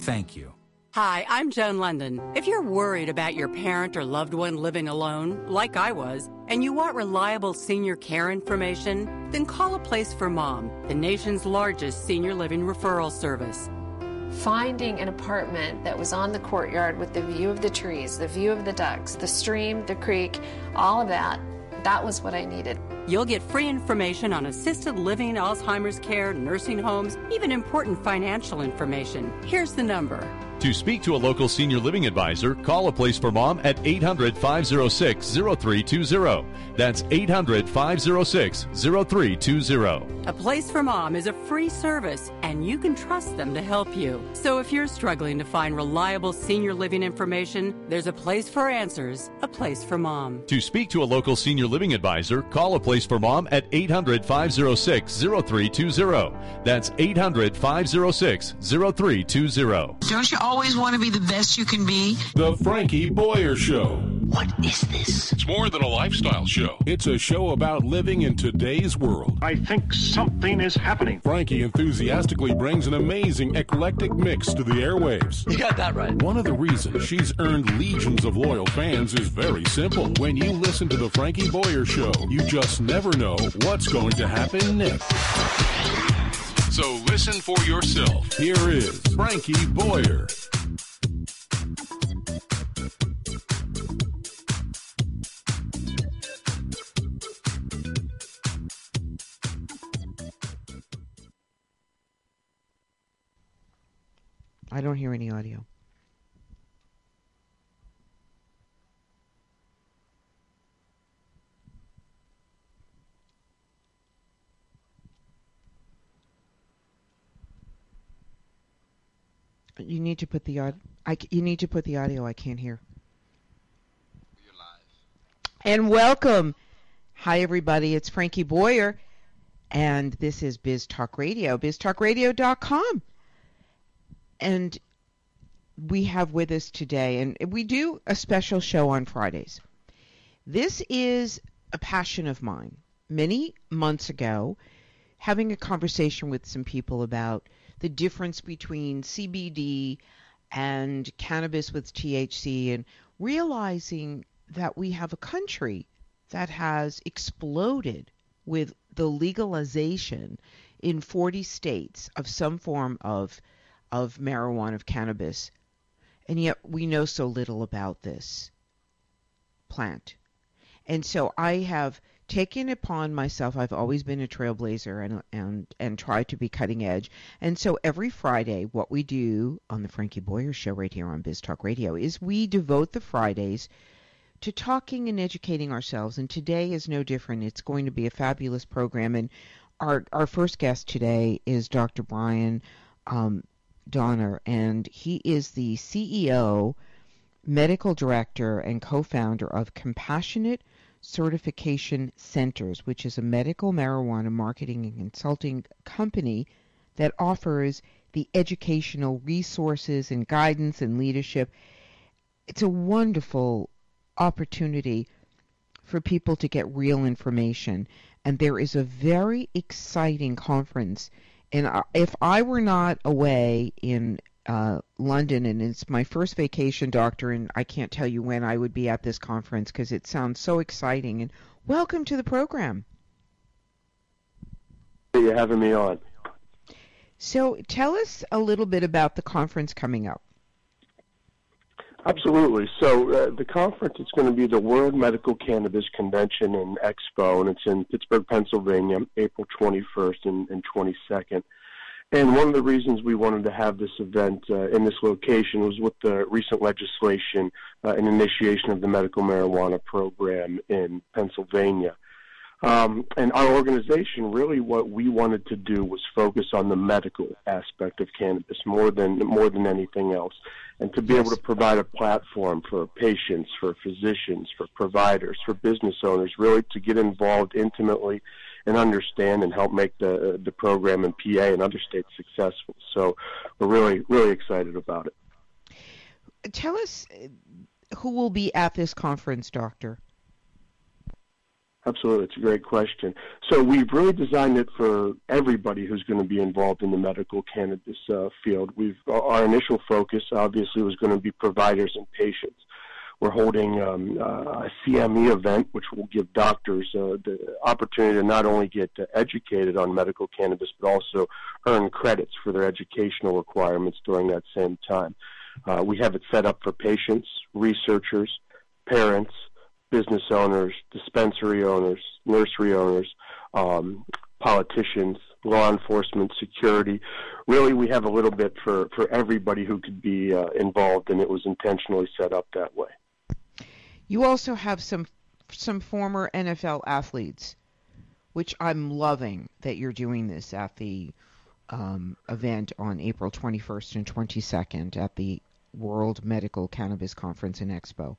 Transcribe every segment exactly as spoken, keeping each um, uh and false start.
Thank you. Hi, I'm Joan London. If you're worried about your parent or loved one living alone, like I was, and you want reliable senior care information, then call A Place for Mom, the nation's largest senior living referral service. Finding an apartment that was on the courtyard with the view of the trees, the view of the ducks, the stream, the creek, all of that, that was what I needed. You'll get free information on assisted living, Alzheimer's care, nursing homes, even important financial information. Here's the number. To speak to a local senior living advisor, call A Place for Mom at eight hundred, five oh six, oh three two oh. That's eight hundred, five oh six, oh three two oh. A Place for Mom is a free service, and you can trust them to help you. So if you're struggling to find reliable senior living information, there's a place for answers, A Place for Mom. To speak to a local senior living advisor, call A Place for Mom at eight hundred, five oh six, oh three two oh. That's eight hundred, five oh six, oh three two oh. Don't you always want to be the best you can be? The Frankie Boyer Show. What is this? It's more than a lifestyle show. It's a show about living in today's world. I think something is happening. Frankie enthusiastically brings an amazing eclectic mix to the airwaves. You got that right. One of the reasons she's earned legions of loyal fans is very simple. When you listen to the Frankie Boyer Show, you just never know what's going to happen next. So listen for yourself. Here is Frankie Boyer. I don't hear any audio. You need to put the audio. I, you need to put the audio. I can't hear. You're live. And welcome. Hi, everybody. It's Frankie Boyer, and this is Biz Talk Radio, biz talk radio dot com. And we have with us today, and we do a special show on Fridays. This is a passion of mine. Many months ago, having a conversation with some people about the difference between C B D and cannabis with T H C, and realizing that we have a country that has exploded with the legalization in forty states of some form of of marijuana, of cannabis, and yet we know so little about this plant. And so I have taken upon myself, I've always been a trailblazer and and and tried to be cutting edge. And so every Friday, what we do on the Frankie Boyer Show right here on Biz Talk Radio is we devote the Fridays to talking and educating ourselves. And today is no different. It's going to be a fabulous program. And our our first guest today is Doctor Brian um, Donner, and he is the C E O, medical director, and co-founder of Compassionate Certification Centers, which is a medical marijuana marketing and consulting company that offers the educational resources and guidance and leadership. It's a wonderful opportunity for people to get real information, and there is a very exciting conference. And if I were not away in uh, London, and it's my first vacation, Doctor, and I can't tell you when I would be at this conference because it sounds so exciting. And welcome to the program. Thank you for having me on. So tell us a little bit about the conference coming up. Absolutely. So uh, the conference is going to be the World Medical Cannabis Convention and Expo, and it's in Pittsburgh, Pennsylvania, April twenty-first and, and twenty-second. And one of the reasons we wanted to have this event uh, in this location was with the recent legislation uh, and initiation of the medical marijuana program in Pennsylvania. Um, and our organization, really what we wanted to do was focus on the medical aspect of cannabis more than more than anything else, and to be able to provide a platform for patients, for physicians, for providers, for business owners, really to get involved intimately and understand and help make the the program in P A and other states successful. So we're really, really excited about it. Tell us who will be at this conference, Doctor. Absolutely. It's a great question. So we've really designed it for everybody who's going to be involved in the medical cannabis uh, field. We've Our initial focus, obviously, was going to be providers and patients. We're holding um, uh, a C M E event, which will give doctors uh, the opportunity to not only get uh, educated on medical cannabis, but also earn credits for their educational requirements during that same time. Uh, we have it set up for patients, researchers, parents, business owners, dispensary owners, nursery owners, um, politicians, law enforcement, security. Really, we have a little bit for, for everybody who could be uh, involved, and it was intentionally set up that way. You also have some some former N F L athletes, which I'm loving that you're doing this at the um, event on April twenty-first and twenty-second at the World Medical Cannabis Conference and Expo.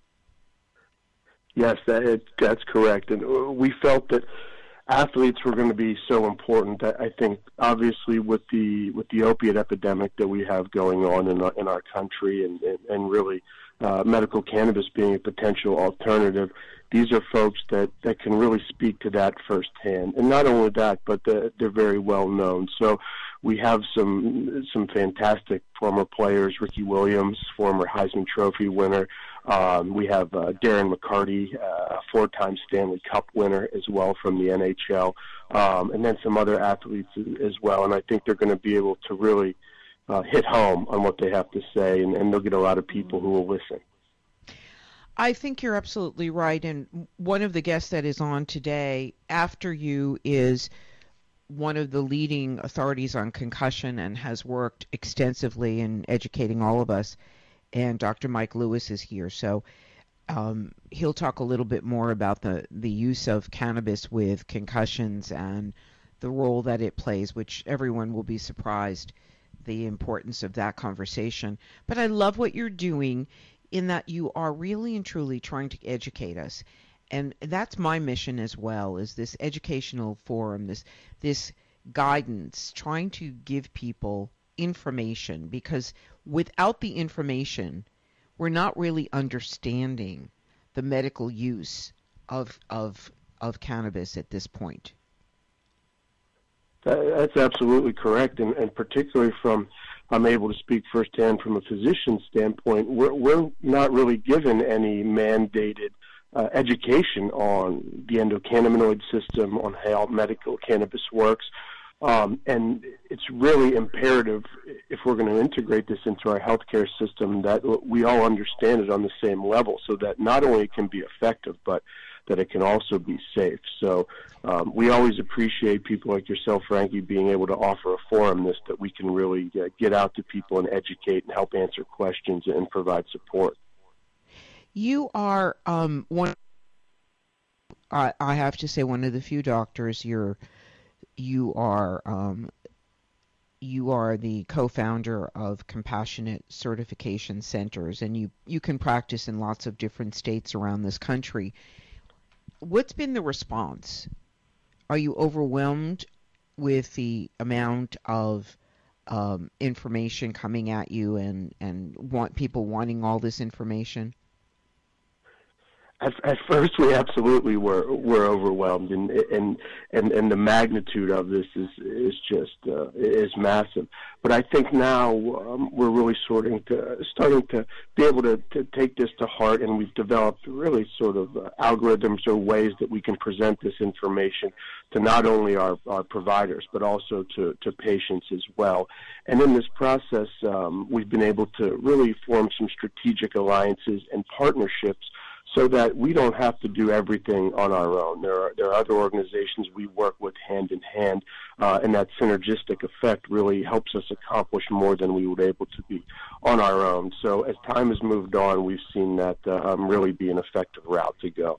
Yes, that is, that's correct. And we felt that athletes were going to be so important. I think, obviously, with the with the opiate epidemic that we have going on in our, in our country, and, and, and really uh, medical cannabis being a potential alternative, these are folks that, that can really speak to that firsthand. And not only that, but the, they're very well known. So we have some some fantastic former players, Ricky Williams, former Heisman Trophy winner. Um, we have uh, Darren McCarty, uh, a four-time Stanley Cup winner as well from the N H L, um, and then some other athletes as well. And I think they're going to be able to really uh, hit home on what they have to say, and, and they'll get a lot of people who will listen. I think you're absolutely right. And one of the guests that is on today after you is one of the leading authorities on concussion and has worked extensively in educating all of us. And Doctor Mike Lewis is here, so um, he'll talk a little bit more about the, the use of cannabis with concussions and the role that it plays, which everyone will be surprised the importance of that conversation. But I love what you're doing in that you are really and truly trying to educate us. And that's my mission as well, is this educational forum, this this guidance, trying to give people information, because without the information, we're not really understanding the medical use of of of cannabis at this point. That's absolutely correct, and, and particularly from, I'm able to speak firsthand from a physician's standpoint, we're, we're not really given any mandated uh, education on the endocannabinoid system, on how medical cannabis works. Um, and it's really imperative, if we're going to integrate this into our healthcare system, that we all understand it on the same level, so that not only it can be effective, but that it can also be safe. So um, we always appreciate people like yourself, Frankie, being able to offer a forum this that we can really uh, get out to people and educate and help answer questions and provide support. You are um, one, I, I have to say, one of the few doctors you're You are um, you are the co-founder of Compassionate Certification Centers, and you, you can practice in lots of different states around this country. What's been the response? Are you overwhelmed with the amount of um, information coming at you, and, and want people wanting all this information? At, at first, we absolutely were were overwhelmed, and and and, and the magnitude of this is is just uh, is massive. But I think now um, we're really sorting to starting to be able to, to take this to heart, and we've developed really sort of uh, algorithms or ways that we can present this information to not only our, our providers but also to, to patients as well. And in this process, um, we've been able to really form some strategic alliances and partnerships, so that we don't have to do everything on our own. There are there are other organizations we work with hand in hand, uh, and that synergistic effect really helps us accomplish more than we would be able to be on our own. So as time has moved on, we've seen that uh, um, really be an effective route to go.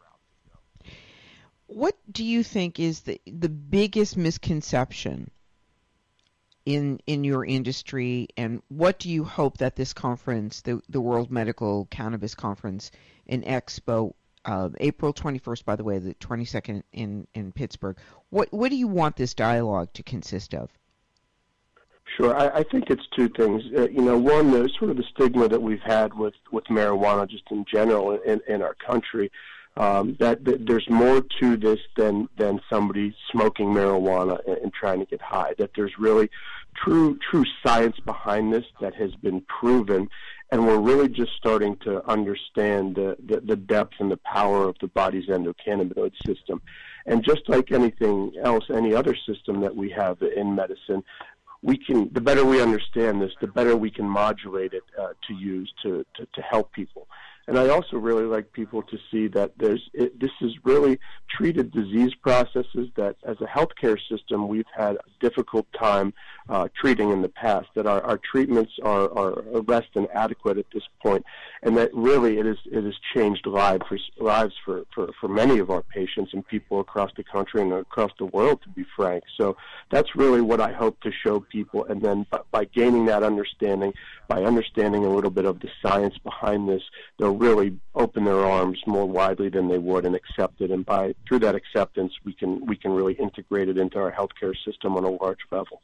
What do you think is the the biggest misconception in in your industry, and what do you hope that this conference, the the World Medical Cannabis Conference in Expo, uh, April twenty-first, by the way, the twenty-second in, in Pittsburgh, what what do you want this dialogue to consist of? Sure. I, I think it's two things. Uh, you know, one, the sort of the stigma that we've had with, with marijuana just in general in, in our country. um, that, that there's more to this than than somebody smoking marijuana and, and trying to get high. That there's really true true science behind this that has been proven, and we're really just starting to understand the, the, the depth and the power of the body's endocannabinoid system. And just like anything else, any other system that we have in medicine, we can, the better we understand this, the better we can modulate it uh, to use to, to, to help people. And I also really like people to see that there's it, this is really treated disease processes that, as a healthcare system, we've had a difficult time uh, treating in the past. That our, our treatments are, are less than adequate at this point, and that really it is it has changed lives for lives for, for, for many of our patients and people across the country and across the world, to be frank. So that's really what I hope to show people, and then by, by gaining that understanding, by understanding a little bit of the science behind this, they'll really open their arms more widely than they would and accept it. And by through that acceptance, we can we can really integrate it into our healthcare system on a large level.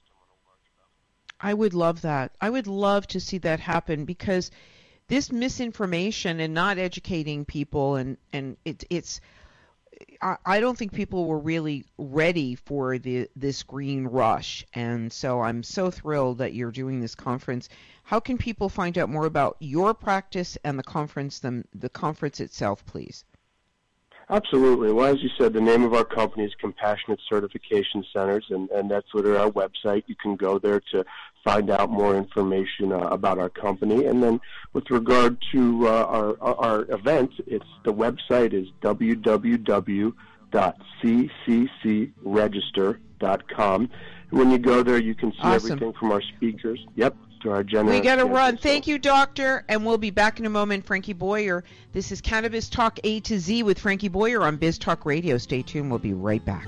I would love that. I would love to see that happen, because this misinformation and not educating people, and and it, it's I, I don't think people were really ready for the this green rush, and so I'm so thrilled that you're doing this conference. How can people find out more about your practice and the conference, the, the conference itself, please? Absolutely. Well, as you said, the name of our company is Compassionate Certification Centers, and, and that's literally our website. You can go there to find out more information uh, about our company. And then with regard to uh, our, our event, it's the website is w w w dot c c c register dot com. And when you go there, you can see awesome. everything from our speakers. Yep. To our general we got to run. Thank you, Doctor, and we'll be back in a moment. Frankie Boyer. This is Cannabis Talk A to Z with Frankie Boyer on Biz Talk Radio. Stay tuned. We'll be right back.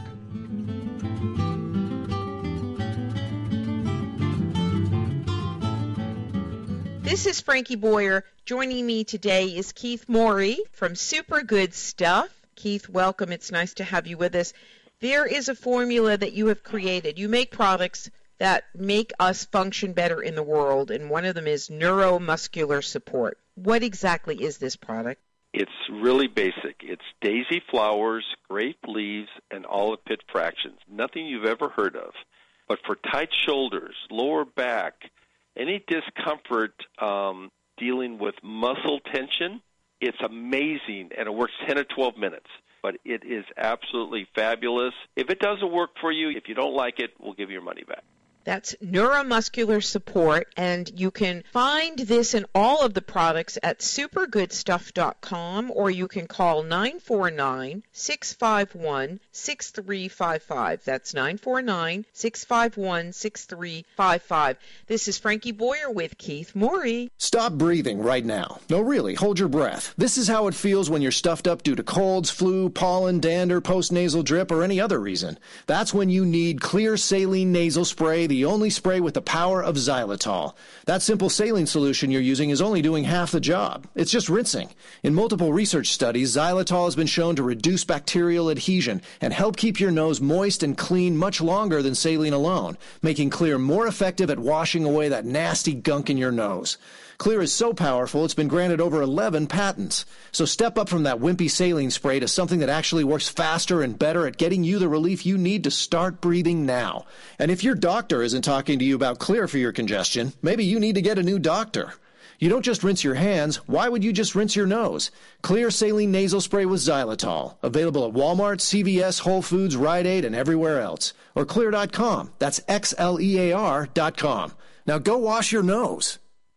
This is Frankie Boyer. Joining me today is Keith Morey from Super Good Stuff. Keith, welcome. It's nice to have you with us. There is a formula that you have created. You make products that make us function better in the world, and one of them is neuromuscular support. What exactly is this product? It's really basic. It's daisy flowers, grape leaves, and olive pit fractions. Nothing you've ever heard of. But for tight shoulders, lower back, any discomfort um, dealing with muscle tension, it's amazing, and it works ten or twelve minutes. But it is absolutely fabulous. If it doesn't work for you, if you don't like it, we'll give you your money back. That's neuromuscular support, and you can find this in all of the products at super good stuff dot com, or you can call nine four nine, six five one, six three five five. That's nine four nine, six five one, six three five five. This is Frankie Boyer with Keith Morey. Stop breathing right now. No, really, hold your breath. This is how it feels when you're stuffed up due to colds, flu, pollen, dander, postnasal drip, or any other reason. That's when you need Clear Saline Nasal Spray, the only spray with the power of xylitol. That simple saline solution you're using is only doing half the job. It's just rinsing. In multiple research studies, xylitol has been shown to reduce bacterial adhesion and help keep your nose moist and clean much longer than saline alone, making Clear more effective at washing away that nasty gunk in your nose. Clear is so powerful, it's been granted over eleven patents. So step up from that wimpy saline spray to something that actually works faster and better at getting you the relief you need to start breathing now. And if your doctor isn't talking to you about Clear for your congestion, maybe you need to get a new doctor. You don't just rinse your hands. Why would you just rinse your nose? Clear Saline Nasal Spray with xylitol. Available at Walmart, C V S, Whole Foods, Rite Aid, and everywhere else. Or clear dot com. That's X L E A R dot com. Now go wash your nose.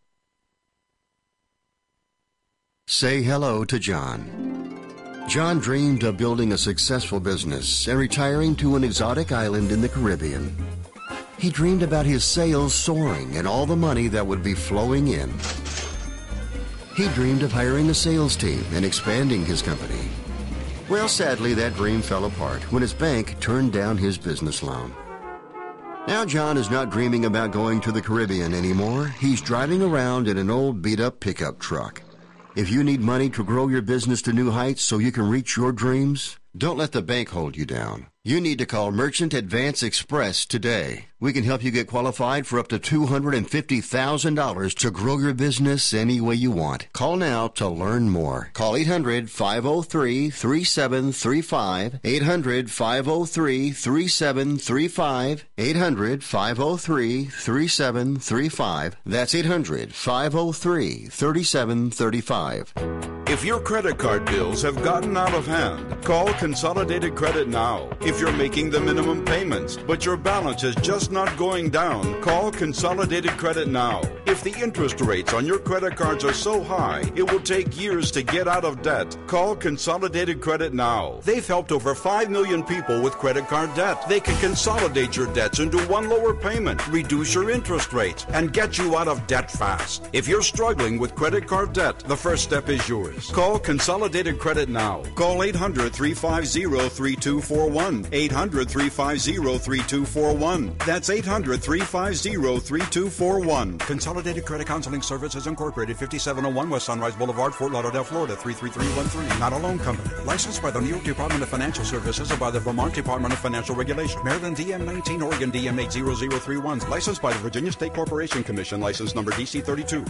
Say hello to John. John dreamed of building a successful business and retiring to an exotic island in the Caribbean. He dreamed about his sales soaring and all the money that would be flowing in. He dreamed of hiring a sales team and expanding his company. Well, sadly, that dream fell apart when his bank turned down his business loan. Now John is not dreaming about going to the Caribbean anymore. He's driving around in an old beat-up pickup truck. If you need money to grow your business to new heights so you can reach your dreams, Don't let the bank hold you down. You need to call Merchant Advance Express today. We can help you get qualified for up to two hundred fifty thousand dollars to grow your business any way you want. Call now to learn more. Call eight hundred, five oh three, three seven three five, eight hundred, five oh three, three seven three five, eight hundred, five oh three, three seven three five. That's eight hundred, five oh three, three seven three five. If your credit card bills have gotten out of hand, call Consolidated Credit now. If you're making the minimum payments, but your balance is just not going down, call Consolidated Credit now. If the interest rates on your credit cards are so high, it will take years to get out of debt, call Consolidated Credit now. They've helped over five million people with credit card debt. They can consolidate your debts into one lower payment, reduce your interest rates, and get you out of debt fast. If you're struggling with credit card debt, the first step is yours. Call Consolidated Credit now. Call eight hundred, three five zero, three two four one. eight hundred, three five zero, three two four one. That's eight hundred, three five zero, three two four one. Consolidated Credit Counseling Services Incorporated, fifty-seven oh one West Sunrise Boulevard, Fort Lauderdale, Florida, three three three one three. Not a loan company. Licensed by the New York Department of Financial Services and by the Vermont Department of Financial Regulation. Maryland D M nineteen, Oregon D M eight zero zero three one. Licensed by the Virginia State Corporation Commission. License number D C thirty-two.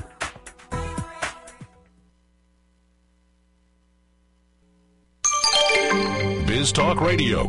Biz Talk Radio.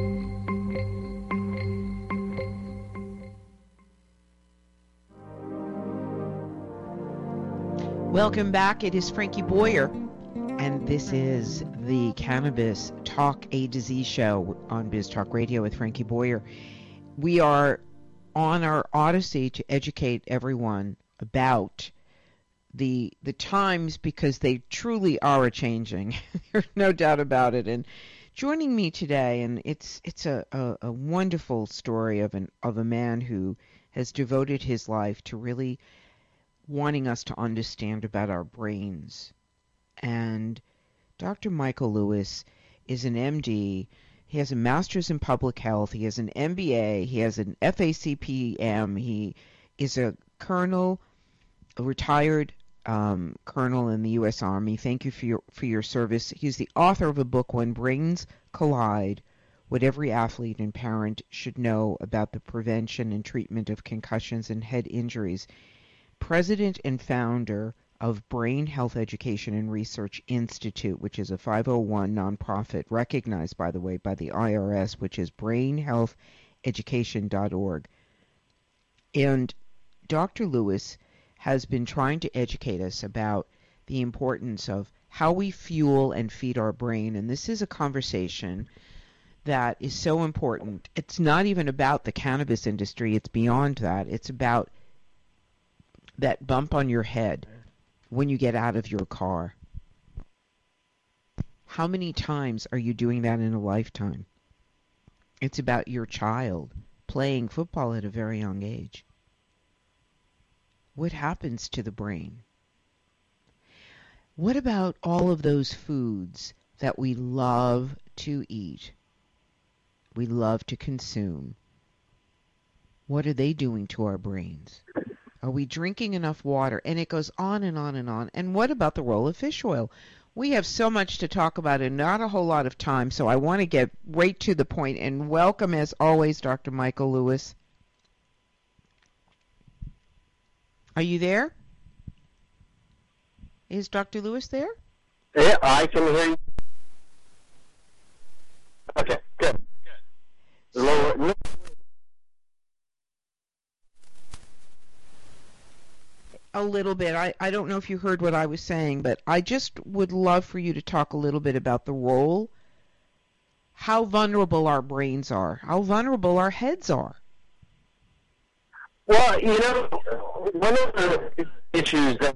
Welcome back. It is Frankie Boyer, and this is the Cannabis Talk A to Z show on Biz Talk Radio with Frankie Boyer. We are on our odyssey to educate everyone about the the times, because they truly are a-changing. There's no doubt about it. And joining me today, and it's it's a, a, a wonderful story of an of a man who has devoted his life to really wanting us to understand about our brains. And Doctor Michael Lewis is an M D. He has a master's in public health. He has an M B A. He has an F A C P M. He is a colonel, a retired um, colonel in the U S Army. Thank you for your for your service. He's the author of a book, When Brains Collide: What Every Athlete and Parent Should Know About the Prevention and Treatment of Concussions and Head Injuries. President and founder of Brain Health Education and Research Institute, which is a five oh one nonprofit recognized, by the way, by the I R S, which is brain health education dot org. And Doctor Lewis has been trying to educate us about the importance of how we fuel and feed our brain. And this is a conversation that is so important. It's not even about the cannabis industry. It's beyond that. It's about that bump on your head when you get out of your car. How many times are you doing that in a lifetime? It's about your child playing football at a very young age. What happens to the brain? What about all of those foods that we love to eat, we love to consume? What are they doing to our brains? Are we drinking enough water? And it goes on and on and on. And what about the role of fish oil? We have so much to talk about and not a whole lot of time, so I want to get right to the point and welcome, as always, Doctor Michael Lewis. Are you there? Is Doctor Lewis there? Yeah, I can hear you. Okay, good. Good. Lower. A little bit. I, I don't know if you heard what I was saying, but I just would love for you to talk a little bit about the role, how vulnerable our brains are, how vulnerable our heads are. Well, you know, one of the issues that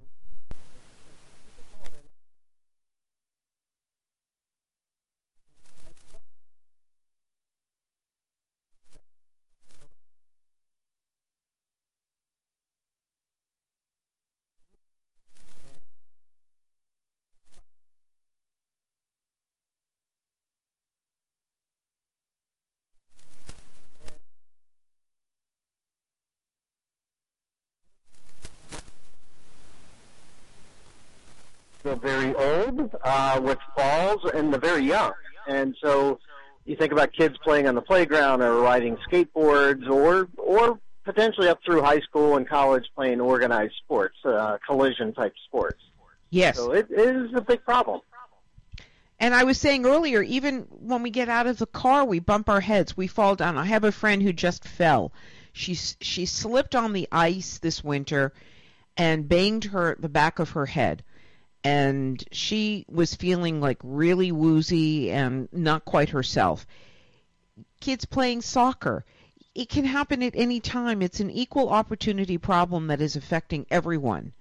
the very old, uh, which falls, and the very young. And so you think about kids playing on the playground or riding skateboards, or or potentially up through high school and college playing organized sports, uh, collision-type sports. Yes. So it is a big problem. And I was saying earlier, even when we get out of the car, we bump our heads, we fall down. I have a friend who just fell. She she slipped on the ice this winter and banged her the back of her head. And she was feeling like really woozy and not quite herself. Kids playing soccer. It can happen at any time. It's an equal opportunity problem that is affecting everyone.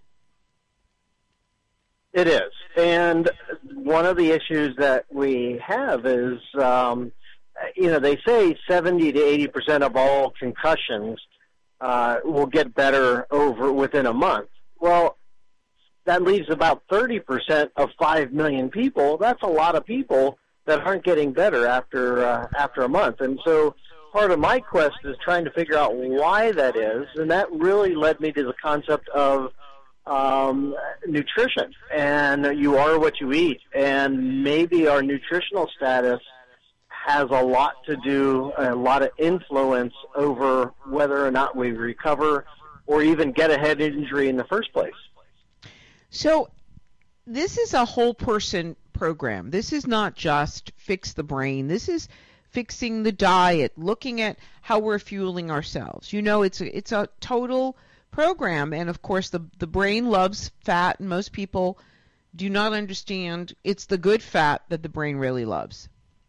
It is. And one of the issues that we have is, um, you know, they say seventy to eighty percent of all concussions uh, will get better over within a month. Well, that leaves about thirty percent of five million people. That's a lot of people that aren't getting better after uh, after a month. And so part of my quest is trying to figure out why that is, and that really led me to the concept of um, nutrition. And you are what you eat, and maybe our nutritional status has a lot to do, a lot of influence over whether or not we recover or even get a head injury in the first place. So this is a whole person program. This is not just fix the brain. This is fixing the diet, looking at how we're fueling ourselves. You know, it's a, it's a total program. And, of course, the, the brain loves fat, and most people do not understand it's the good fat that the brain really loves.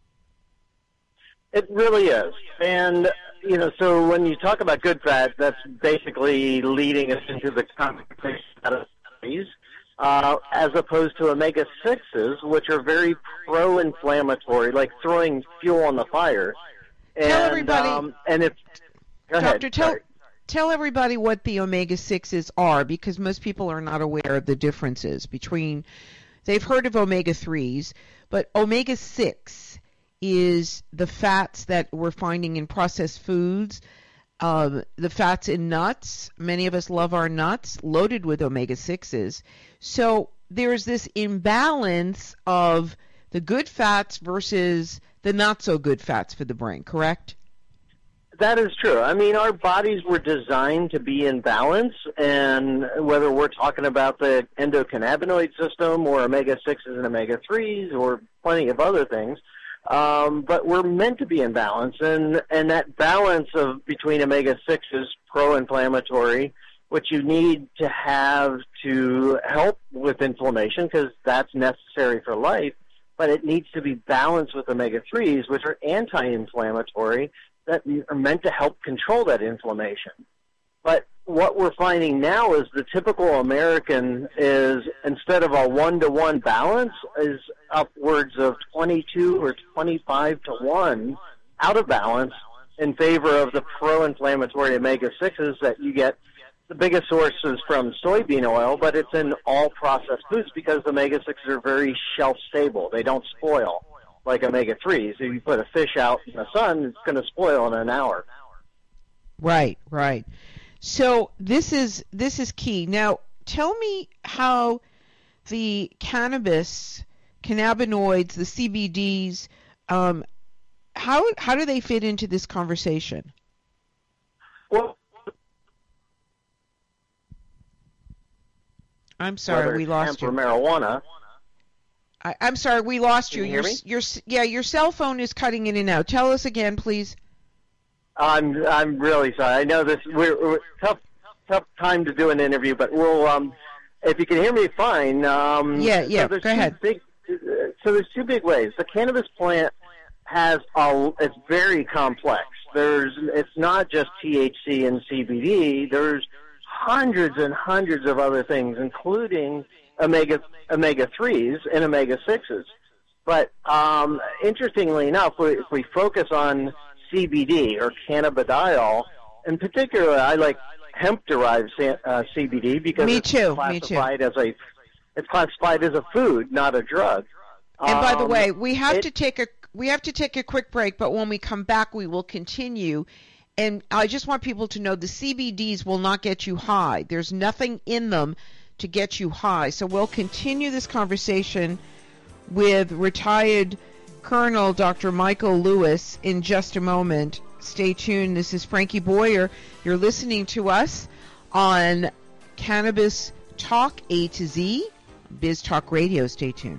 It really is. And, you know, so when you talk about good fat, that's basically leading us into the conversation of studies. Uh, as opposed to omega sixes, which are very pro-inflammatory, like throwing fuel on the fire. And, tell everybody, um, and if, go Doctor, ahead, tell, sorry. tell everybody what the omega sixes are, because most people are not aware of the differences between, they've heard of omega threes, but omega six is the fats that we're finding in processed foods. Um, the fats in nuts, many of us love our nuts, loaded with omega sixes. So there's this imbalance of the good fats versus the not so good fats for the brain, correct? That is true. I mean, our bodies were designed to be in balance, and whether we're talking about the endocannabinoid system or omega sixes and omega threes or plenty of other things, Um, but we're meant to be in balance, and, and that balance of between omega six is pro-inflammatory, which you need to have to help with inflammation because that's necessary for life, but it needs to be balanced with omega threes, which are anti-inflammatory, that are meant to help control that inflammation. But what we're finding now is the typical American is, instead of a one-to-one balance, is upwards of twenty-two or twenty-five to one out of balance in favor of the pro-inflammatory omega sixes that you get. The biggest source is from soybean oil, but it's in all processed foods because omega sixes are very shelf-stable. They don't spoil like omega threes. If you put a fish out in the sun, it's going to spoil in an hour. Right, right. So this is this is key. Now, tell me how the cannabis, cannabinoids, the C B Ds, um, how how do they fit into this conversation? Well, I'm sorry, we lost you. For marijuana. I, I'm sorry, we lost you. Can you hear your, me? your, yeah, your cell phone is cutting in and out. Tell us again, please. I'm I'm really sorry. I know this we're, we're tough tough time to do an interview, but we'll um if you can hear me fine. Um, yeah, yeah. So go ahead. Big, so there's two big ways. The cannabis plant has a it's very complex. There's it's not just T H C and C B D. There's hundreds and hundreds of other things, including omega omega threes and omega sixes. But um, interestingly enough, we, if we focus on C B D or cannabidiol, in particular, I like hemp-derived uh, C B D because Me it's too. classified Me too. as a it's classified as a food, not a drug. And by the Um, way, we have it- to take a we have to take a quick break, but when we come back, we will continue. And I just want people to know the C B Ds will not get you high. There's nothing in them to get you high. So we'll continue this conversation with retired Colonel Doctor Michael Lewis in just a moment. Stay tuned. This is Frankie Boyer. You're listening to us on Cannabis Talk A to Z, Biz Talk Radio. Stay tuned.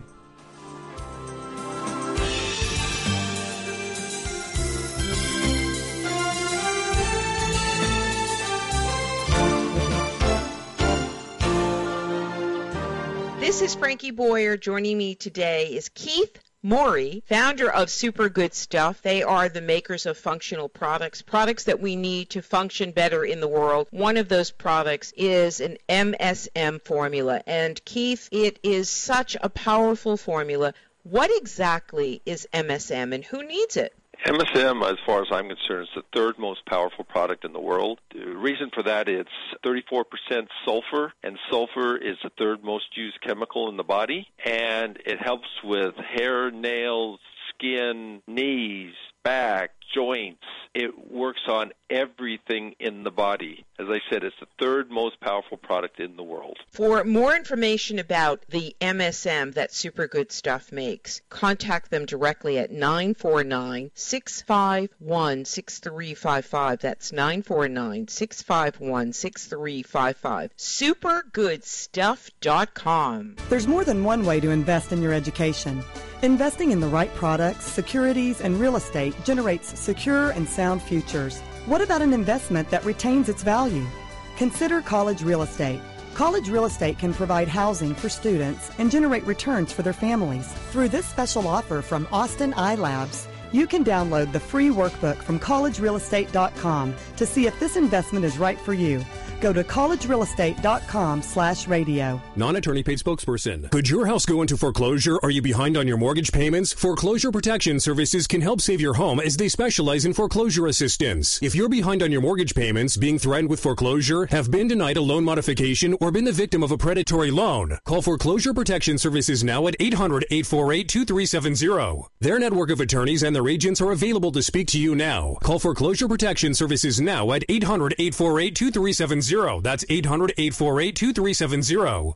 This is Frankie Boyer. Joining me today is Keith Morey, founder of Super Good Stuff. They are the makers of functional products, products that we need to function better in the world. One of those products is an M S M formula. And Keith, it is such a powerful formula. What exactly is M S M and who needs it? M S M, as far as I'm concerned, is the third most powerful product in the world. The reason for that, it's thirty-four percent sulfur, and sulfur is the third most used chemical in the body, and it helps with hair, nails, skin, knees, back, joints. It works on everything in the body. As I said, it's the third most powerful product in the world. For more information about the M S M that Super Good Stuff makes, contact them directly at nine four nine, six five one, six three five five. That's nine four nine, six five one, six three five five. super good stuff dot com. There's more than one way to invest in your education. Investing in the right products, securities, and real estate generates secure and sound futures. What about an investment that retains its value? Consider College Real Estate. College Real Estate can provide housing for students and generate returns for their families. Through this special offer from Austin iLabs, you can download the free workbook from college real estate dot com to see if this investment is right for you. Go to college real estate dot com slash radio. Non-attorney paid spokesperson. Could your house go into foreclosure? Are you behind on your mortgage payments? Foreclosure Protection Services can help save your home as they specialize in foreclosure assistance. If you're behind on your mortgage payments, being threatened with foreclosure, have been denied a loan modification, or been the victim of a predatory loan, call Foreclosure Protection Services now at eight hundred, eight four eight, two three seven zero. Their network of attorneys and their agents are available to speak to you now. Call Foreclosure Protection Services now at eight hundred, eight four eight, two three seven zero. That's eight hundred, eight four eight, two three seven zero.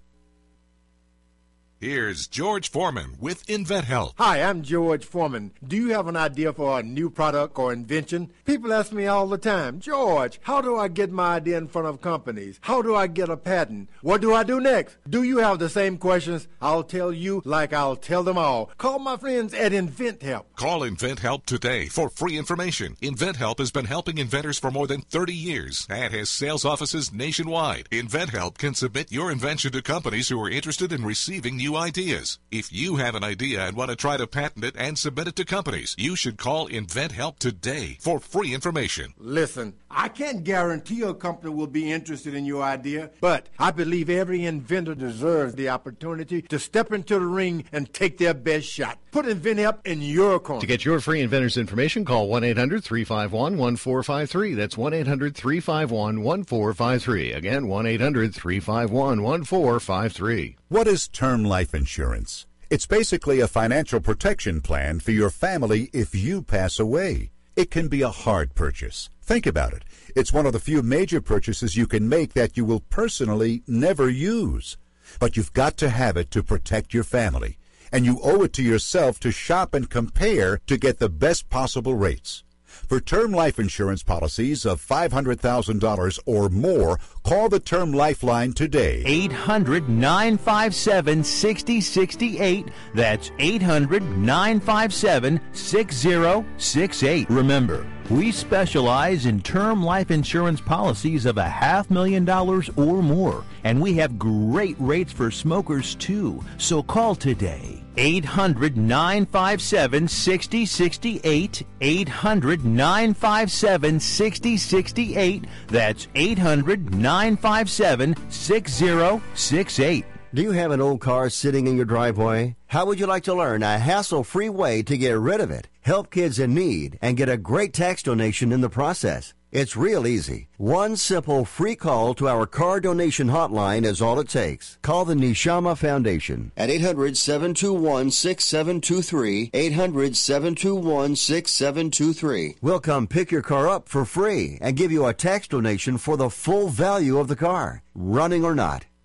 Here's George Foreman with InventHelp. Hi, I'm George Foreman. Do you have an idea for a new product or invention? People ask me all the time, George, how do I get my idea in front of companies? How do I get a patent? What do I do next? Do you have the same questions? I'll tell you like I'll tell them all. Call my friends at InventHelp. Call InventHelp today for free information. InventHelp has been helping inventors for more than thirty years and has sales offices nationwide. InventHelp can submit your invention to companies who are interested in receiving new ideas. If you have an idea and want to try to patent it and submit it to companies, you should call InventHelp today for free information. Listen, I can't guarantee a company will be interested in your idea, but I believe every inventor deserves the opportunity to step into the ring and take their best shot. Put InventHelp in your corner. To get your free inventor's information, call one eight hundred, three five one, one four five three. That's one eight hundred, three five one, one four five three. Again, one eight hundred, three five one, one four five three. What is term life insurance? It's basically a financial protection plan for your family if you pass away. It can be a hard purchase. Think about it. It's one of the few major purchases you can make that you will personally never use. But you've got to have it to protect your family. And you owe it to yourself to shop and compare to get the best possible rates. For term life insurance policies of five hundred thousand dollars or more, call the Term Lifeline today. eight hundred, nine five seven, six zero six eight. That's eight hundred, nine five seven, six zero six eight. Remember, we specialize in term life insurance policies of a half million dollars or more, and we have great rates for smokers too. So call today. eight hundred, nine five seven, six zero six eight. eight hundred, nine five seven, six zero six eight. That's eight hundred, nine five seven, six zero six eight. Do you have an old car sitting in your driveway? How would you like to learn a hassle-free way to get rid of it, help kids in need, and get a great tax donation in the process? It's real easy. One simple free call to our car donation hotline is all it takes. Call the Neshama Foundation at eight hundred, seven two one, six seven two three, eight hundred, seven two one, six seven two three. We'll come pick your car up for free and give you a tax donation for the full value of the car, running or not.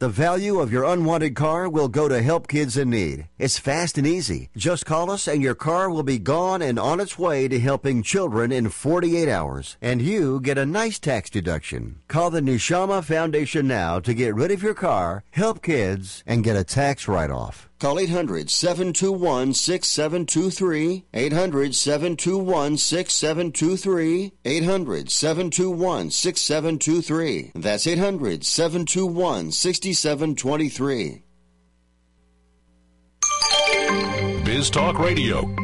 The value of your unwanted car will go to Help Kids in Need. It's fast and easy. Just call us and your car will be gone and on its way to helping children in forty-eight hours. And you get a nice tax deduction. Call the Neshama Foundation now to get rid of your car, help kids, and get a tax write-off. Call eight hundred, seven two one, six seven two three, eight hundred, seven two one, six seven two three, eight hundred, seven two one, six seven two three. That's eight hundred, seven two one, six seven two three. Biz Talk Radio.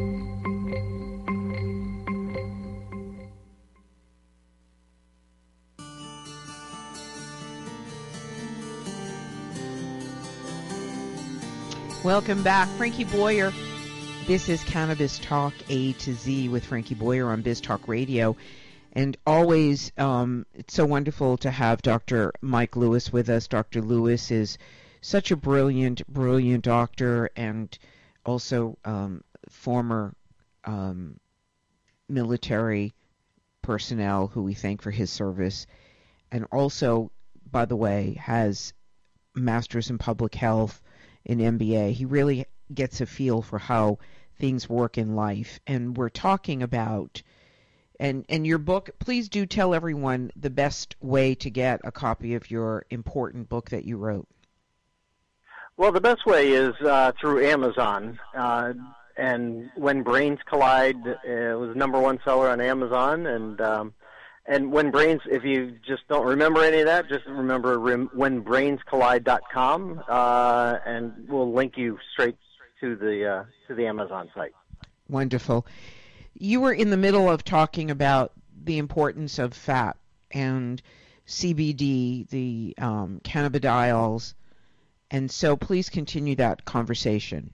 Welcome back, Frankie Boyer. This is Cannabis Talk A to Z with Frankie Boyer on Biz Talk Radio. And always, um, it's so wonderful to have Doctor Mike Lewis with us. Doctor Lewis is such a brilliant, brilliant doctor, and also um, former um, military personnel who we thank for his service. And also, by the way, has Masters in Public Health, in M B A. He really gets a feel for how things work in life. And we're talking about, and, and your book, please do tell everyone the best way to get a copy of your important book that you wrote. Well, the best way is uh, through Amazon. Uh, and When Brains Collide, it was number one seller on Amazon. And um, and When Brains, if you just don't remember any of that, just remember rem- when brains collide dot com, uh, and we'll link you straight to the uh, to the Amazon site. Wonderful. You were in the middle of talking about the importance of fat and C B D, the um, cannabidiols, and so please continue that conversation.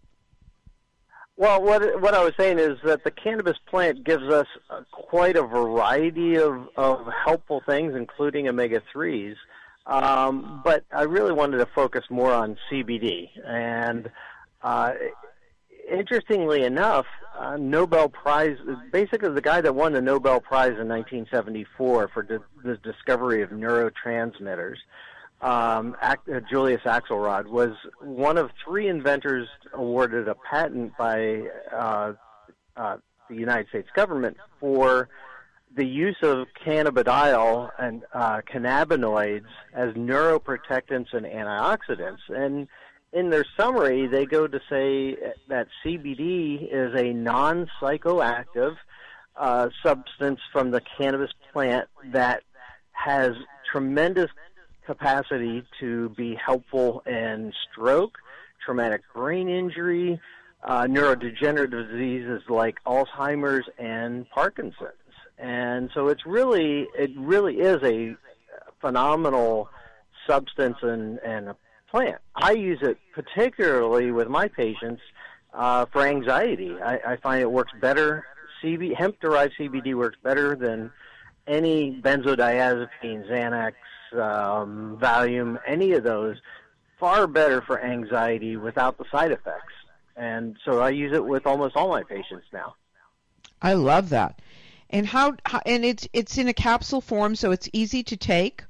Well, what what I was saying is that the cannabis plant gives us uh, quite a variety of, of helpful things, including omega threes. Um, but I really wanted to focus more on C B D. And uh, interestingly enough, uh, Nobel Prize, basically the guy that won the Nobel Prize in nineteen seventy-four for di- the discovery of neurotransmitters, Um, uh, Julius Axelrod, was one of three inventors awarded a patent by uh, uh, the United States government for the use of cannabidiol and uh, cannabinoids as neuroprotectants and antioxidants. And in their summary, they go to say that C B D is a non-psychoactive uh, substance from the cannabis plant that has tremendous capacity to be helpful in stroke, traumatic brain injury, uh, neurodegenerative diseases like Alzheimer's and Parkinson's. And so it's really, it really is a phenomenal substance and, and a plant. I use it particularly with my patients uh, for anxiety. I, I find it works better. C B, hemp-derived C B D works better than any benzodiazepine, Xanax, um, Valium, any of those, far better for anxiety without the side effects. And so I use it with almost all my patients now. I love that. And how, how and it's it's in a capsule form, so it's easy to take?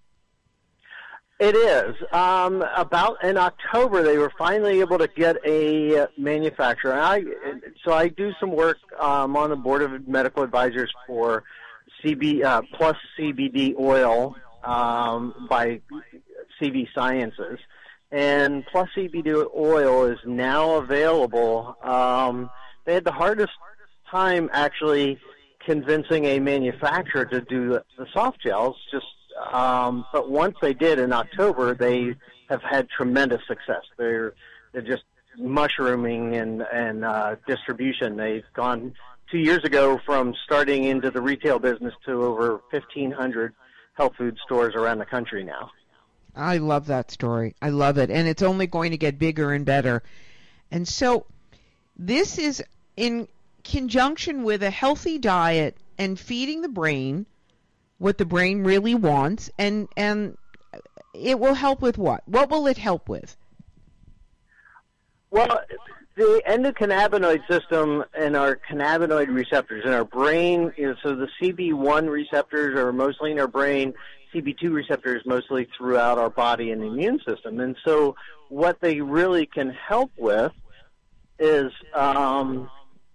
It is. Um, about in October, they were finally able to get a manufacturer. And I, so I do some work um, on the board of medical advisors for C B uh, plus C B D oil um, by C V Sciences, and plus C B D oil is now available. Um, they had the hardest time actually convincing a manufacturer to do the soft gels. Just um, but once they did in October, they have had tremendous success. They're they're just mushrooming and and uh, distribution. They've gone two years ago from starting into the retail business to over fifteen hundred health food stores around the country now. I love that story. I love it. And it's only going to get bigger and better. And so this is in conjunction with a healthy diet and feeding the brain what the brain really wants. And, and it will help with what? What will it help with? Well, the endocannabinoid system and our cannabinoid receptors in our brain, you know, so the C B one receptors are mostly in our brain, C B two receptors mostly throughout our body and the immune system. And so what they really can help with is um,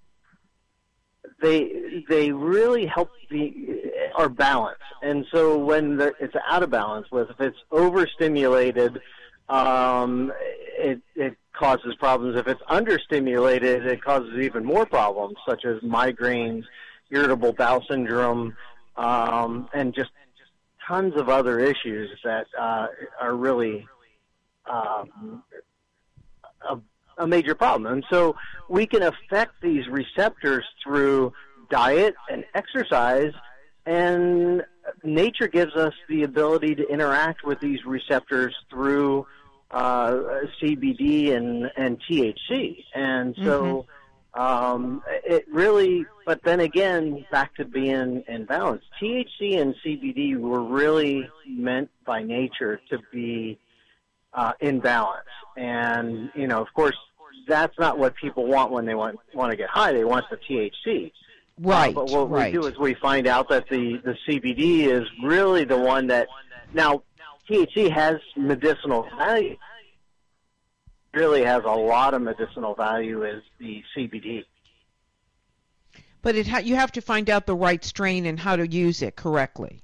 they they really help the our balance. And so when the, it's out of balance, with if it's overstimulated, um, it, it causes problems. If it's understimulated, it causes even more problems, such as migraines, irritable bowel syndrome, um, and just tons of other issues that uh, are really um, a, a major problem. And so we can affect these receptors through diet and exercise, and nature gives us the ability to interact with these receptors through uh, C B D and, and T H C. And so mm-hmm. um, it really, but then again, back to being in balance. T H C and C B D were really meant by nature to be uh, in balance. And, you know, of course, that's not what people want when they want, want to get high. They want the T H C. Right, uh, but what right. we do is we find out that the, the C B D is really the one that, now, T H C has medicinal value. Really has a lot of medicinal value is the C B D. But it ha- you have to find out the right strain and how to use it correctly.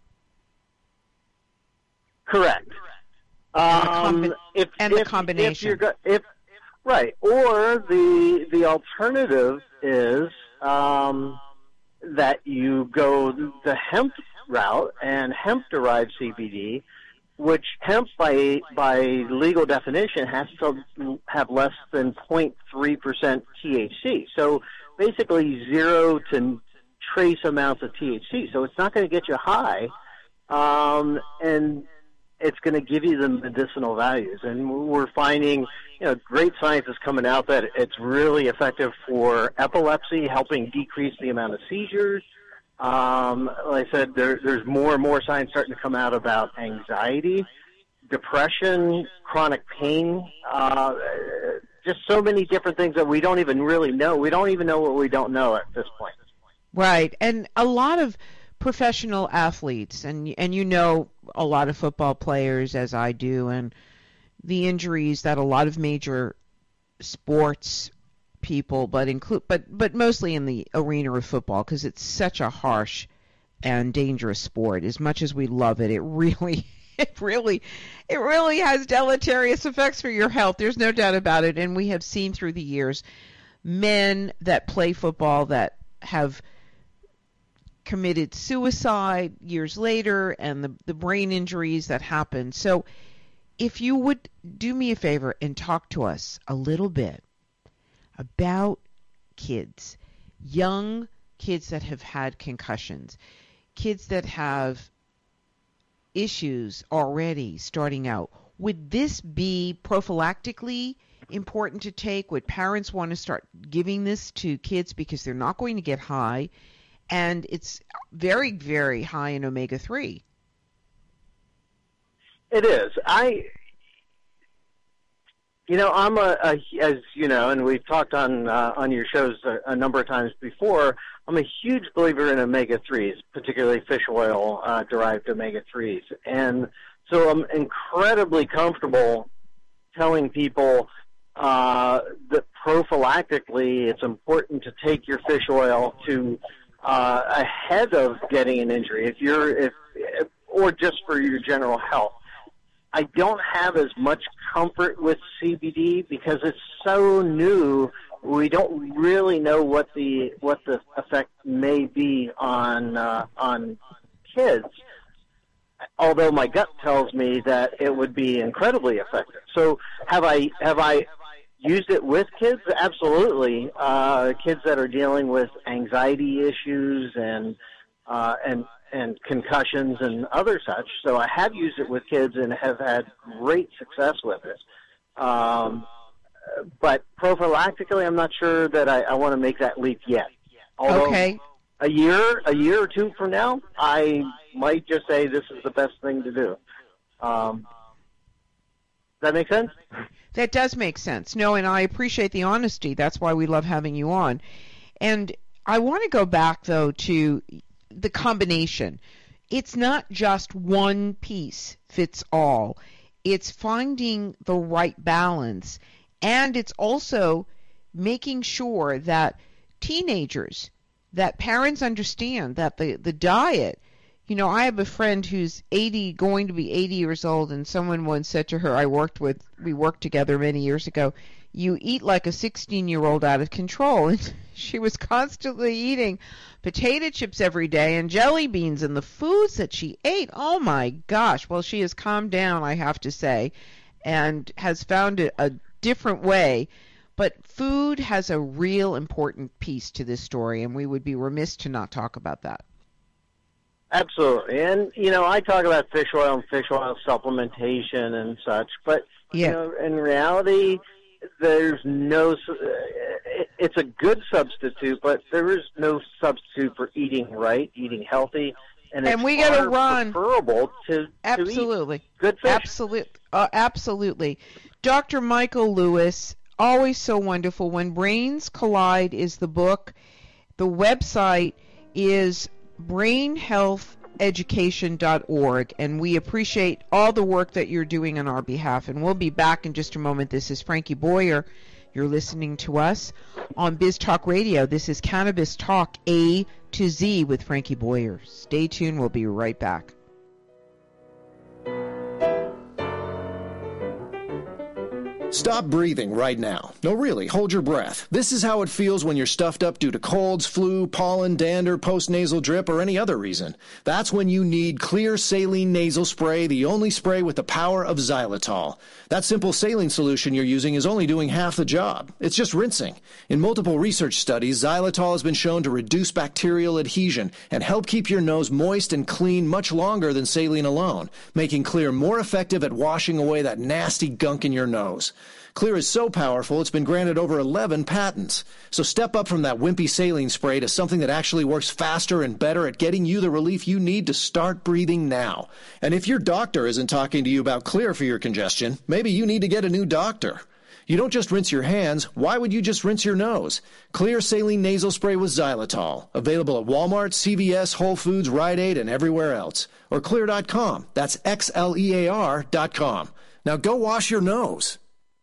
Correct. And, um, the, combi- if, and if, the combination. If you're, if, right. Or the the alternative is um, that you go the hemp route and hemp-derived C B D, which hemp by by legal definition has to have less than zero point three percent T H C. So basically zero to trace amounts of T H C. So it's not going to get you high, um, and it's going to give you the medicinal values. And we're finding, you know, great science is coming out that it's really effective for epilepsy, helping decrease the amount of seizures. Um, like I said, there, there's more and more science starting to come out about anxiety, depression, chronic pain, uh, just so many different things that we don't even really know. We don't even know what we don't know at this point. Right, and a lot of professional athletes, and and you know a lot of football players, as I do, and the injuries that a lot of major sports people, but include, but but mostly in the arena of football, because it's such a harsh and dangerous sport. As much as we love it, it really, it really, it really has deleterious effects for your health. There's no doubt about it. And we have seen through the years men that play football that have committed suicide years later, and the the brain injuries that happen. So, if you would do me a favor and talk to us a little bit about kids, young kids that have had concussions, kids that have issues already starting out. Would this be prophylactically important to take? Would parents want to start giving this to kids because they're not going to get high, and it's very, very high in omega three? It is. I... You know, I'm a, a, as you know, and we've talked on uh, on your shows a, a number of times before, I'm a huge believer in omega threes, particularly fish oil uh, derived omega threes. And so I'm incredibly comfortable telling people uh, that prophylactically it's important to take your fish oil to uh, ahead of getting an injury, if you're, if, if or just for your general health. I don't have as much comfort with C B D because it's so new. We don't really know what the what the effect may be on uh, on kids. Although my gut tells me that it would be incredibly effective. So have I have I used it with kids? Absolutely. Uh, kids that are dealing with anxiety issues and uh, and and concussions and other such. So I have used it with kids and have had great success with it. Um, but prophylactically, I'm not sure that I, I want to make that leap yet. Although okay. a year, a year or two from now, I might just say this is the best thing to do. Um, does that make sense? That does make sense. No, and I appreciate the honesty. That's why we love having you on. And I want to go back, though, to the combination. it's not just one piece fits all. It's finding the right balance, and it's also making sure that teenagers, that parents understand that the, the diet, you know, I have a friend who's eighty, going to be eighty years old, and someone once said to her, I worked with, we worked together many years ago, you eat like a sixteen-year-old out of control. And she was constantly eating potato chips every day and jelly beans, and the foods that she ate, oh my gosh. Well, she has calmed down, I have to say, and has found a, a different way. But food has a real important piece to this story, and we would be remiss to not talk about that. Absolutely. And, you know, I talk about fish oil and fish oil supplementation and such, but, yeah. you know, in reality, there's no, it's a good substitute, but there is no substitute for eating right, eating healthy, and, and it's we got to run preferable to, absolutely to eat good fish. Absolutely, uh, absolutely. Doctor Michael Lewis, always so wonderful. When Brains Collide is the book. The website is brain health education dot org, and we appreciate all the work that you're doing on our behalf. And we'll be back in just a moment. This is Frankie Boyer. You're listening to us on Biz Talk Radio. This is Cannabis Talk A to Z with Frankie Boyer. Stay tuned. We'll be right back. Stop breathing right now. No, really, hold your breath. This is how it feels when you're stuffed up due to colds, flu, pollen, dander, postnasal drip, or any other reason. That's when you need Clear Saline Nasal Spray, the only spray with the power of xylitol. That simple saline solution you're using is only doing half the job. It's just rinsing. In multiple research studies, xylitol has been shown to reduce bacterial adhesion and help keep your nose moist and clean much longer than saline alone, making Clear more effective at washing away that nasty gunk in your nose. Clear is so powerful, it's been granted over eleven patents. So step up from that wimpy saline spray to something that actually works faster and better at getting you the relief you need to start breathing now. And if your doctor isn't talking to you about Clear for your congestion, maybe you need to get a new doctor. You don't just rinse your hands. Why would you just rinse your nose? Clear Saline Nasal Spray with xylitol. Available at Walmart, C V S, Whole Foods, Rite Aid, and everywhere else. Or clear dot com. That's X L E A R dot com. Now go wash your nose.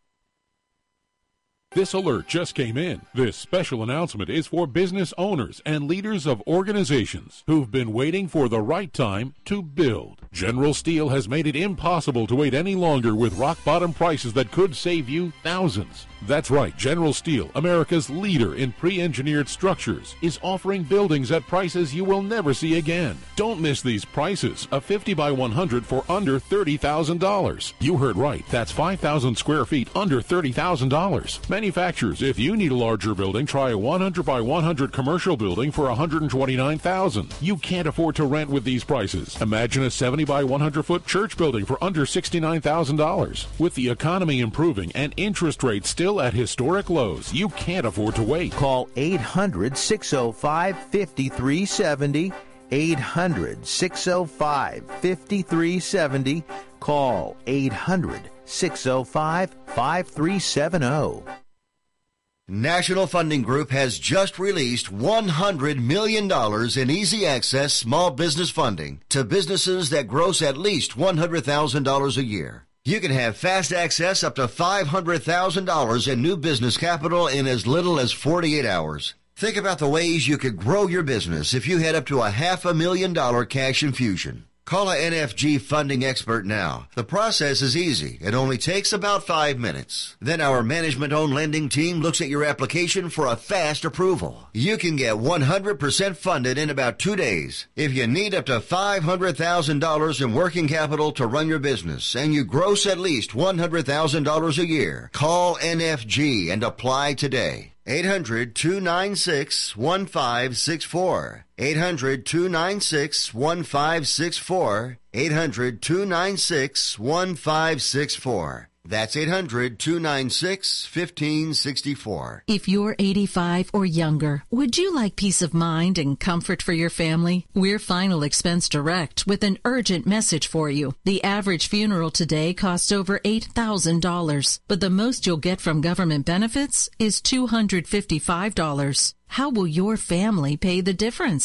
This alert just came in. This special announcement is for business owners and leaders of organizations who've been waiting for the right time to build. General Steel has made it impossible to wait any longer with rock-bottom prices that could save you thousands. That's right, General Steel, America's leader in pre-engineered structures, is offering buildings at prices you will never see again. Don't miss these prices. A fifty by one hundred for under thirty thousand dollars. You heard right. That's five thousand square feet under thirty thousand dollars. Manufacturers, if you need a larger building, try a one hundred by one hundred commercial building for one hundred twenty-nine thousand dollars. You can't afford to rent with these prices. Imagine a seventy by one hundred foot church building for under sixty-nine thousand dollars. With the economy improving and interest rates still at historic lows, you can't afford to wait. Call eight hundred, six oh five, five three seven oh. eight hundred, six oh five, five three seven oh. Call eight hundred, six oh five, five three seven oh. National Funding Group has just released one hundred million dollars in easy access small business funding to businesses that gross at least one hundred thousand dollars a year. You can have fast access up to five hundred thousand dollars in new business capital in as little as forty-eight hours. Think about the ways you could grow your business if you had up to a half a million dollar cash infusion. Call a N F G funding expert now. The process is easy. It only takes about five minutes. Then our management-owned lending team looks at your application for a fast approval. You can get one hundred percent funded in about two days. If you need up to five hundred thousand dollars in working capital to run your business and you gross at least one hundred thousand dollars a year, call N F G and apply today. eight hundred, two nine six, one five six four. eight hundred, two nine six, one five six four. eight hundred, two nine six, one five six four. That's eight hundred, two nine six, one five six four. If you're eighty-five or younger, would you like peace of mind and comfort for your family? We're Final Expense Direct with an urgent message for you. The average funeral today costs over eight thousand dollars, but the most you'll get from government benefits is two hundred fifty-five dollars. How will your family pay the difference?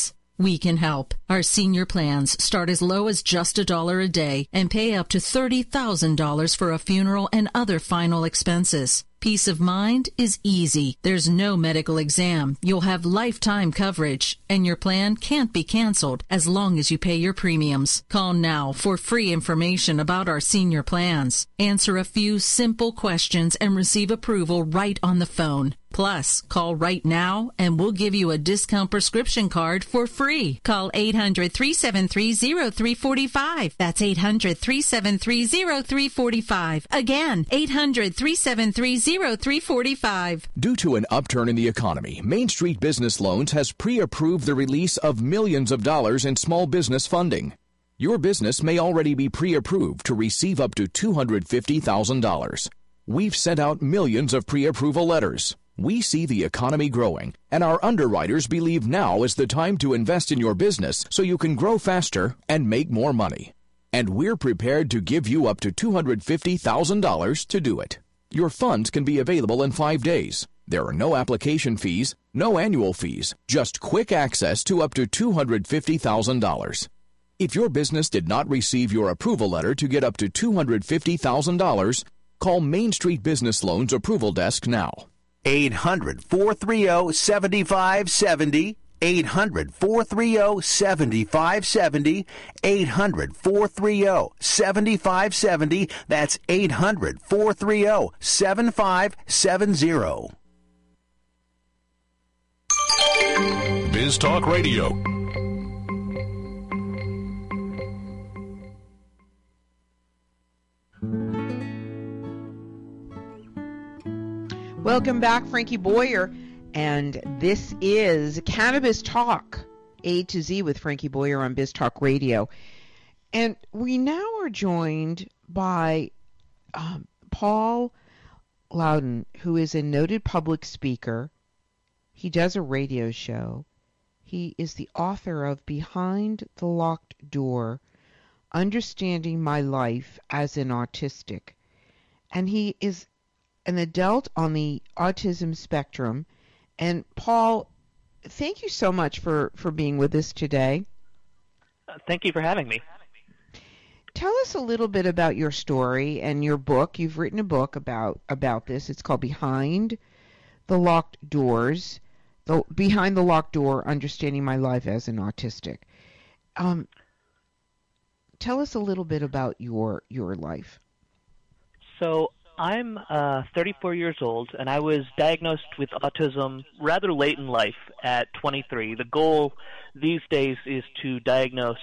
We can help. Our senior plans start as low as just a dollar a day and pay up to thirty thousand dollars for a funeral and other final expenses. Peace of mind is easy. There's no medical exam. You'll have lifetime coverage, and your plan can't be canceled as long as you pay your premiums. Call now for free information about our senior plans. Answer a few simple questions and receive approval right on the phone. Plus, call right now and we'll give you a discount prescription card for free. Call eight hundred, three seven three, zero three four five. That's eight hundred, three seven three, zero three four five. Again, eight hundred, three seven three, zero three four five. Due to an upturn in the economy, Main Street Business Loans has pre-approved the release of millions of dollars in small business funding. Your business may already be pre-approved to receive up to two hundred fifty thousand dollars. We've sent out millions of pre-approval letters. We see the economy growing, and our underwriters believe now is the time to invest in your business so you can grow faster and make more money. And we're prepared to give you up to two hundred fifty thousand dollars to do it. Your funds can be available in five days. There are no application fees, no annual fees, just quick access to up to two hundred fifty thousand dollars. If your business did not receive your approval letter to get up to two hundred fifty thousand dollars, call Main Street Business Loans Approval Desk now. eight hundred, four three zero, seven five seven zero. eight hundred, four three zero, seven five seven zero. eight hundred, four three zero, seven five seven zero. That's eight hundred, four three zero, seven five seven zero. Biz Talk Radio. Welcome back, Frankie Boyer, and this is Cannabis Talk, A to Z with Frankie Boyer on Biz Talk Radio. And we now are joined by um, Paul Loudon, who is a noted public speaker. He does a radio show. He is the author of Behind the Locked Door, Understanding My Life as an Autistic. And he is an adult on the autism spectrum. And Paul, thank you so much for, for being with us today. Uh, thank you for having me. Tell us a little bit about your story and your book. You've written a book about, about this. It's called Behind the Locked Doors, the, Behind the Locked Door, Understanding My Life as an Autistic. Um, tell us a little bit about your your life. So I'm uh, thirty-four years old, and I was diagnosed with autism rather late in life at twenty-three. The goal these days is to diagnose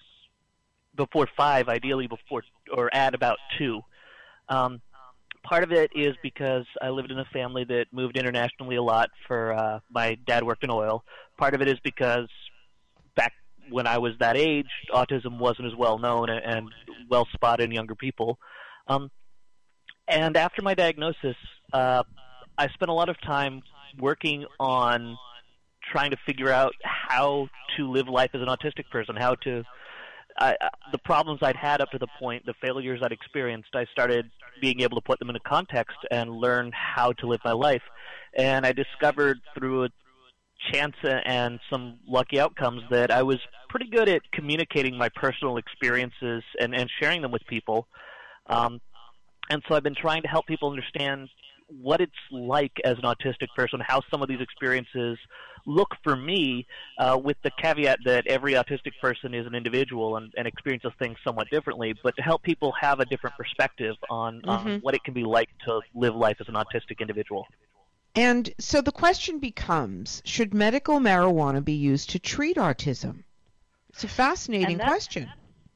before five, ideally before or at about two. Um, part of it is because I lived in a family that moved internationally a lot. For uh, my dad worked in oil. Part of it is because back when I was that age, autism wasn't as well known and, and well spotted in younger people. Um, And after my diagnosis, uh, I spent a lot of time working on trying to figure out how to live life as an autistic person, how to I, uh, the problems I'd had up to the point, the failures I'd experienced, I started being able to put them into context and learn how to live my life. And I discovered through a chance and some lucky outcomes that I was pretty good at communicating my personal experiences and, and sharing them with people. Um, And so I've been trying to help people understand what it's like as an autistic person, how some of these experiences look for me, uh, with the caveat that every autistic person is an individual and, and experiences things somewhat differently, but to help people have a different perspective on, Mm-hmm. on what it can be like to live life as an autistic individual. And so the question becomes, should medical marijuana be used to treat autism? It's a fascinating that- question.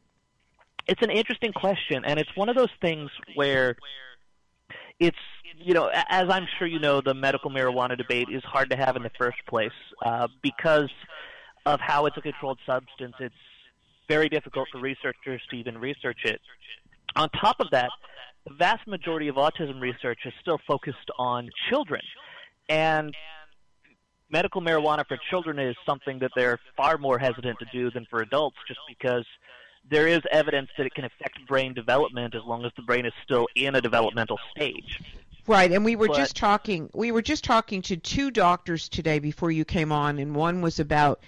It's an interesting question, and it's one of those things where it's, you know, as I'm sure you know, the medical marijuana debate is hard to have in the first place uh, because of how it's a controlled substance. It's very difficult for researchers to even research it. On top of that, the vast majority of autism research is still focused on children, and medical marijuana for children is something that they're far more hesitant to do than for adults, just because there is evidence that it can affect brain development as long as the brain is still in a developmental stage. Right, and we were But- just talking we were just talking to two doctors today before you came on, and one was about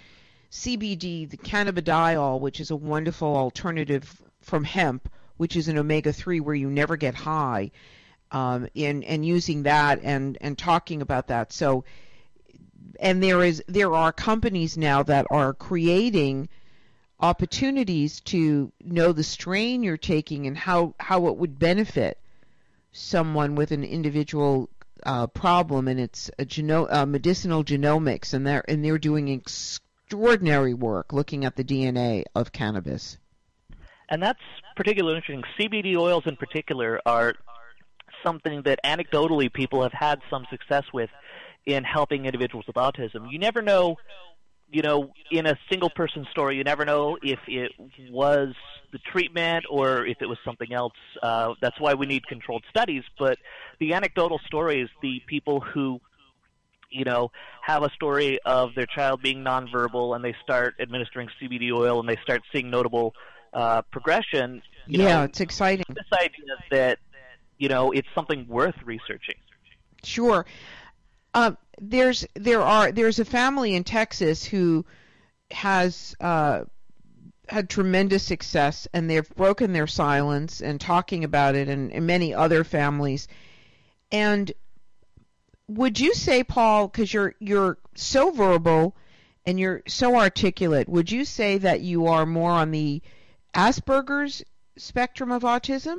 C B D, the cannabidiol, which is a wonderful alternative from hemp, which is an omega three where you never get high, um, in, and using that and, and talking about that. So, and there is there are companies now that are creating opportunities to know the strain you're taking and how, how it would benefit someone with an individual uh, problem, and it's a geno- uh, medicinal genomics, and they're and they're doing extraordinary work looking at the D N A of cannabis. And that's particularly interesting. C B D oils in particular are something that anecdotally people have had some success with in helping individuals with autism. You never know, you know, in a single person story, you never know if it was the treatment or if it was something else. Uh, that's why we need controlled studies. But the anecdotal stories, the people who, you know, have a story of their child being nonverbal and they start administering C B D oil and they start seeing notable uh, progression. You yeah, know, it's exciting. This idea that, you know, it's something worth researching. Sure. Uh, there's there are there's a family in Texas who has uh, had tremendous success, and they've broken their silence and talking about it, and, and many other families. And would you say, Paul, because you're you're so verbal and you're so articulate, would you say that you are more on the Asperger's spectrum of autism?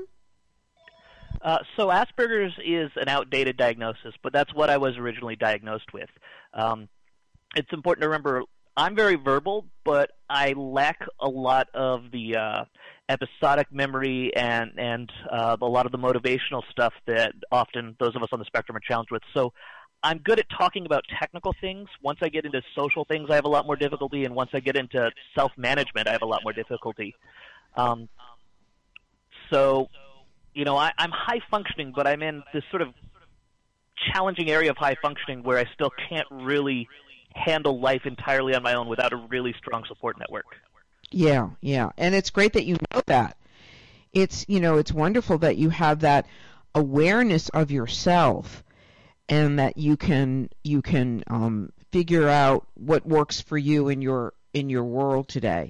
Uh, so Asperger's is an outdated diagnosis, but that's what I was originally diagnosed with. Um, it's important to remember I'm very verbal, but I lack a lot of the uh, episodic memory and, and uh, a lot of the motivational stuff that often those of us on the spectrum are challenged with. So I'm good at talking about technical things. Once I get into social things, I have a lot more difficulty, and once I get into self-management, I have a lot more difficulty. Um, so... You know, I, I'm high functioning, but I'm in this sort of challenging area of high functioning where I still can't really handle life entirely on my own without a really strong support network. Yeah, yeah. And it's great that you know that. It's, you know, it's wonderful that you have that awareness of yourself and that you can you can um, figure out what works for you in your in your world today.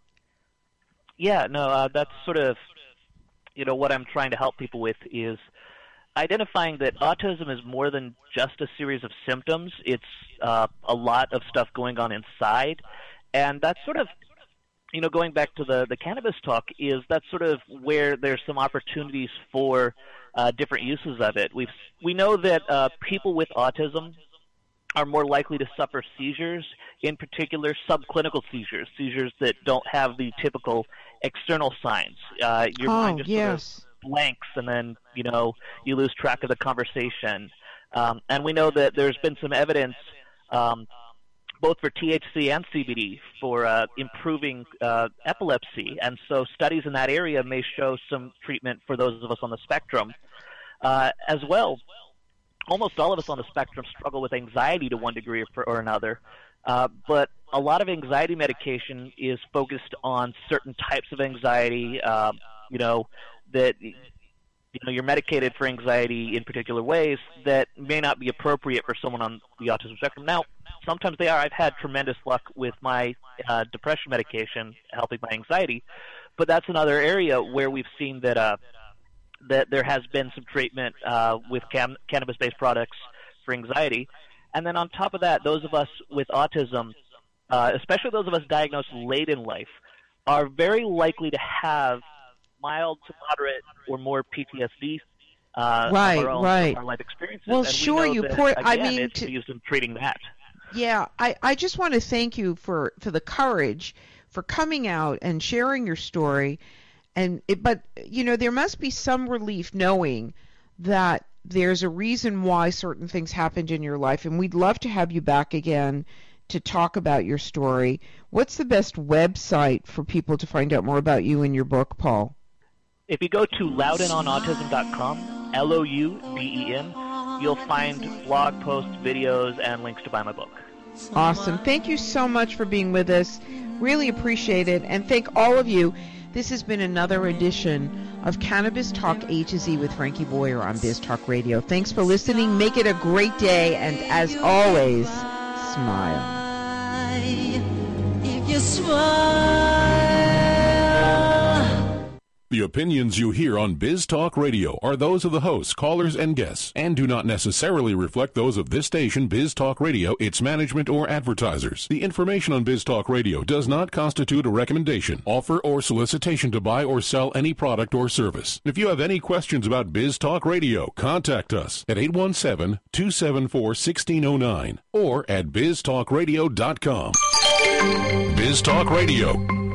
Yeah, no, uh, that's sort of you know, what I'm trying to help people with is identifying that autism is more than just a series of symptoms. It's uh, a lot of stuff going on inside. And that's sort of, you know, going back to the, the cannabis talk, is that's sort of where there's some opportunities for uh, different uses of it. We've, we know that uh, people with autism are more likely to suffer seizures, in particular subclinical seizures, seizures that don't have the typical external signs. Uh, your oh, mind just yes. sort of blanks, and then, you know, you lose track of the conversation. Um, and we know that there's been some evidence, um, both for T H C and C B D, for uh, improving uh, epilepsy. And so studies in that area may show some treatment for those of us on the spectrum. Uh, as well, almost all of us on the spectrum struggle with anxiety to one degree or, or another. Uh, but a lot of anxiety medication is focused on certain types of anxiety, uh, you know, that you know you're medicated for anxiety in particular ways that may not be appropriate for someone on the autism spectrum. Now, sometimes they are. I've had tremendous luck with my uh, depression medication helping my anxiety, but that's another area where we've seen that uh, that there has been some treatment uh, with cam- cannabis-based products for anxiety. And then on top of that, those of us with autism, uh, especially those of us diagnosed late in life, are very likely to have mild to moderate or more P T S D uh, right, of our own right. our life experiences. Well, and sure, we know you that, pour. Again, I mean, it's to, used in treating that. Yeah, I, I just want to thank you for, for the courage for coming out and sharing your story. And it, but you know, there must be some relief knowing that there's a reason why certain things happened in your life, and we'd love to have you back again to talk about your story. What's the best website for people to find out more about you and your book, Paul? If you go to louden on autism dot com, L O U D E N, you'll find blog posts, videos, and links to buy my book. Awesome. Thank you so much for being with us. Really appreciate it. And thank all of you. This has been another edition of Cannabis Talk A to Z with Frankie Boyer on Biz Talk Radio. Thanks for listening. Make it a great day. And as always, smile. you smile. The opinions you hear on Biz Talk Radio are those of the hosts, callers, and guests, and do not necessarily reflect those of this station, Biz Talk Radio, its management, or advertisers. The information on Biz Talk Radio does not constitute a recommendation, offer, or solicitation to buy or sell any product or service. If you have any questions about Biz Talk Radio, contact us at eight one seven, two seven four, one six zero nine or at biz talk radio dot com. Biz Talk Radio.